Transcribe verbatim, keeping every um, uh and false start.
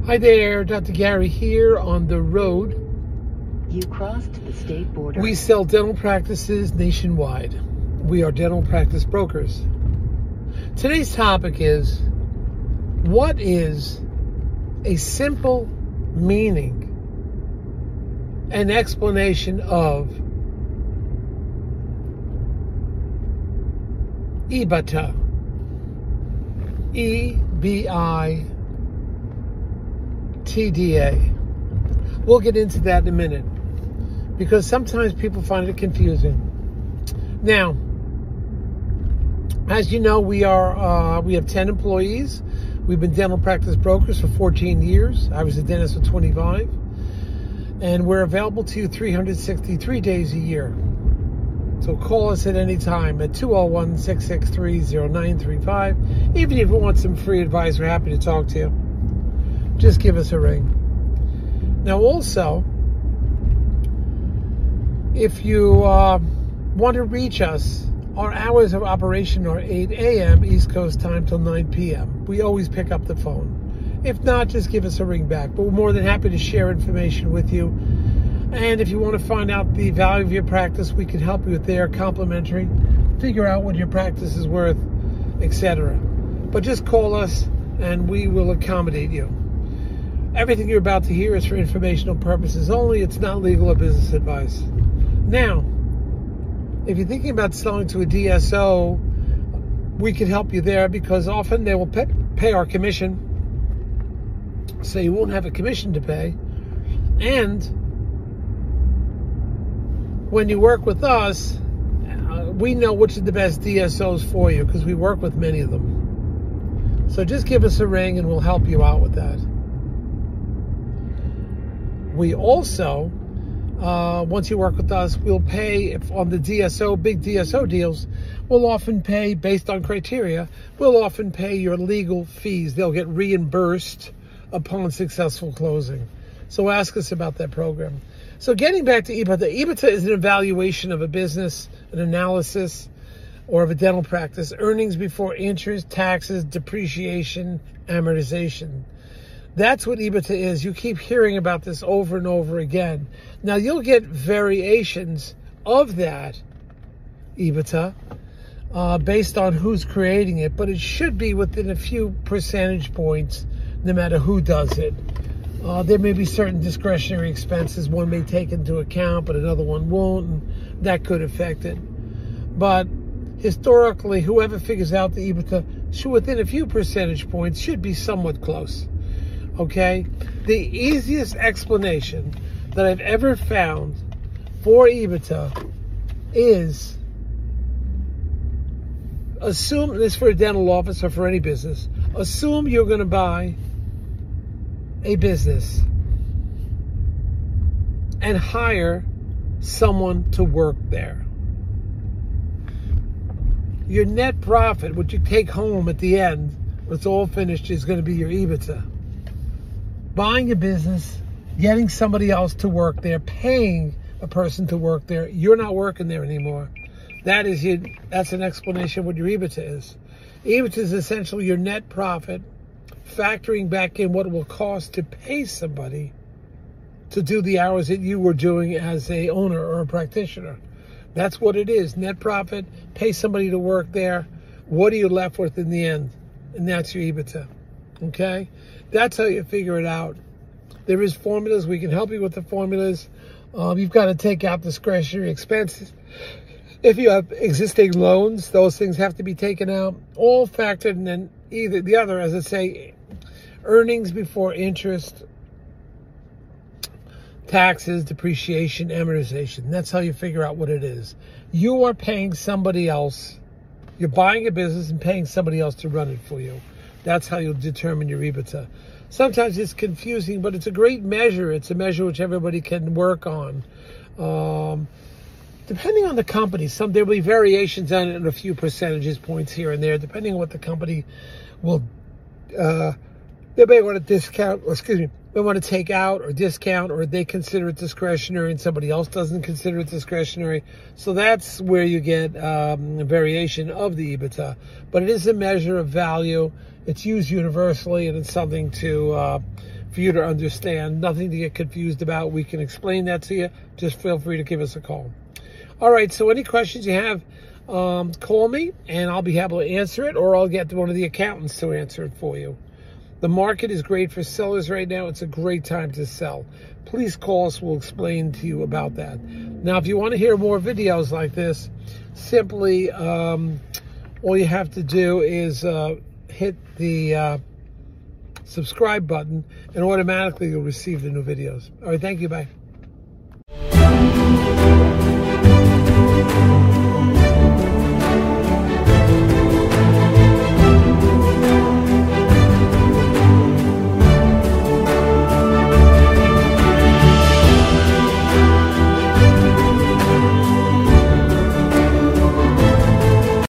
Hi there, Doctor Gary here on the road. You crossed the state border. We sell dental practices nationwide. We are dental practice brokers. Today's topic is, what is a simple meaning and explanation of E B I T D A? E B I T D A. We'll get into that in a minute because sometimes people find it confusing. Now, as you know, we are uh, we have ten employees. We've been dental practice brokers for fourteen years. I was a dentist for twenty-five, and we're available to you three hundred sixty-three days a year. So call us at any time at two oh one, six six three, oh nine three five. Even if you want some free advice, we're happy to talk to you. Just give us a ring. Now also, if you uh, want to reach us, our hours of operation are eight a.m. East Coast time till nine p.m. We always pick up the phone. If not, just give us a ring back. But we're more than happy to share information with you. And if you want to find out the value of your practice, we can help you with there, complimentary, figure out what your practice is worth, et cetera. But just call us and we will accommodate you. Everything you're about to hear is for informational purposes only. It's not legal or business advice. Now, if you're thinking about selling to a D S O, we can help you there because often they will pay, pay our commission. So you won't have a commission to pay. And when you work with us, uh, we know which are the best D S Os for you because we work with many of them. So just give us a ring and we'll help you out with that. We also, uh, once you work with us, we'll pay if on the D S O, big D S O deals, we'll often pay based on criteria, we'll often pay your legal fees. They'll get reimbursed upon successful closing. So ask us about that program. So getting back to E B I T D A, E B I T D A is an evaluation of a business, an analysis, or of a dental practice, earnings before interest, taxes, depreciation, amortization. That's what E B I T D A is. You keep hearing about this over and over again. Now, you'll get variations of that E B I T D A uh, based on who's creating it, but it should be within a few percentage points no matter who does it. Uh, there may be certain discretionary expenses one may take into account, but another one won't, and that could affect it. But historically, whoever figures out the E B I T D A should, within a few percentage points, should be somewhat close. Okay? The easiest explanation that I've ever found for E B I T D A is, assume, this for a dental office or for any business, assume you're going to buy a business and hire someone to work there. Your net profit, what you take home at the end, when it's all finished, is going to be your E B I T D A. Buying a business, getting somebody else to work there, paying a person to work there, you're not working there anymore. That is your, that's an explanation of what your E B I T D A is. E B I T D A is essentially your net profit, factoring back in what it will cost to pay somebody to do the hours that you were doing as a owner or a practitioner. That's what it is. Net profit, pay somebody to work there. What are you left with in the end? And that's your E B I T D A. Okay? That's how you figure it out. There is formulas. We can help you with the formulas. Um, you've got to take out discretionary expenses. If you have existing loans, those things have to be taken out. All factored, and then either the other, as I say, earnings before interest, taxes, depreciation, amortization. That's how you figure out what it is. You are paying somebody else. You're buying a business and paying somebody else to run it for you. That's how you'll determine your E B I T D A. Sometimes it's confusing, but it's a great measure. It's a measure which everybody can work on. Um, depending on the company, some there will be variations on it in a few percentages points here and there, depending on what the company will, uh, they may want to discount, or excuse me, they want to take out or discount, or they consider it discretionary and somebody else doesn't consider it discretionary. So that's where you get um, a variation of the E B I T D A. But it is a measure of value. It's used universally, and it's something to uh, for you to understand. Nothing to get confused about. We can explain that to you. Just feel free to give us a call. All right, so any questions you have, um, call me, and I'll be able to answer it, or I'll get one of the accountants to answer it for you. The market is great for sellers right now. It's a great time to sell. Please call us. We'll explain to you about that. Now, if you want to hear more videos like this, simply um, all you have to do is uh, hit the uh, subscribe button, and automatically you'll receive the new videos. All right, thank you. Bye.